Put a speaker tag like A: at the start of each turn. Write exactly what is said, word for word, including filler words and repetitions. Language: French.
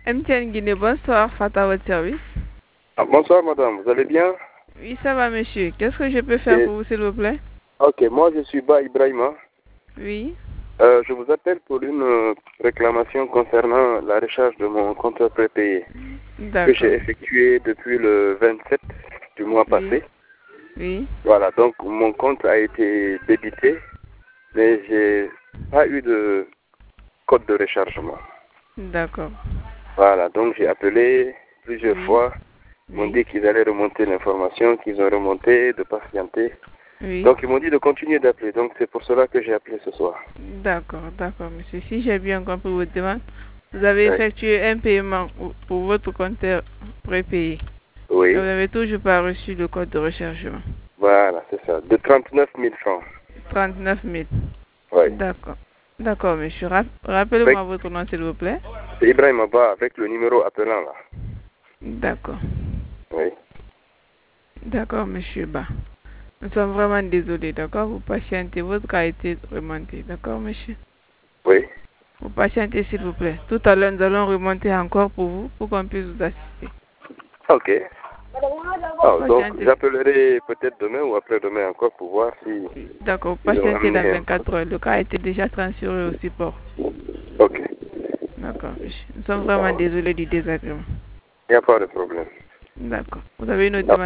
A: M T N Guinée, bonsoir, Fata, à votre service.
B: Ah, bonsoir madame, vous allez bien?
A: Oui, ça va monsieur. Qu'est-ce que je peux faire
B: Et...
A: pour vous s'il vous plaît?
B: Ok, moi je suis Ba Ibrahima.
A: Oui.
B: Euh, je vous appelle pour une euh, réclamation concernant la recharge de mon compte prépayé que j'ai effectué depuis le vingt-sept du mois
A: oui.
B: passé.
A: Oui.
B: Voilà, donc mon compte a été débité, mais j'ai pas eu de code de rechargement.
A: D'accord.
B: Voilà, donc j'ai appelé plusieurs
A: oui.
B: fois. Ils m'ont
A: oui.
B: dit qu'ils allaient remonter l'information, qu'ils ont remonté, de patienter.
A: Oui.
B: Donc ils m'ont dit de continuer d'appeler. Donc c'est pour cela que j'ai appelé ce soir.
A: D'accord, d'accord, monsieur. Si j'ai bien compris votre demande, vous avez
B: Oui.
A: effectué un paiement pour votre compte prépayé.
B: Oui.
A: Et vous n'avez toujours pas reçu le code de rechargement.
B: Voilà, c'est ça. De trente-neuf mille francs.
A: trente-neuf mille.
B: Oui.
A: D'accord. D'accord, monsieur. Rappelez-moi avec... votre nom, s'il vous plaît.
B: C'est Ibrahim Abba avec le numéro appelant là.
A: D'accord.
B: Oui.
A: D'accord, monsieur Ba. Nous sommes vraiment désolés, d'accord? Vous patientez, votre cas a été remonté, d'accord, monsieur?
B: Oui.
A: Vous patientez, s'il vous plaît. Tout à l'heure, nous allons remonter encore pour vous, pour qu'on puisse vous assister.
B: Ok. Oh, donc, j'appellerai peut-être demain ou après-demain encore pour voir si...
A: D'accord, patientez dans vingt-quatre heures. Le cas a été déjà transféré au support.
B: Ok.
A: D'accord, monsieur. Nous sommes vraiment désolés du désagrément.
B: Il n'y a pas de problème.
A: D'accord. Vous avez une autre demande?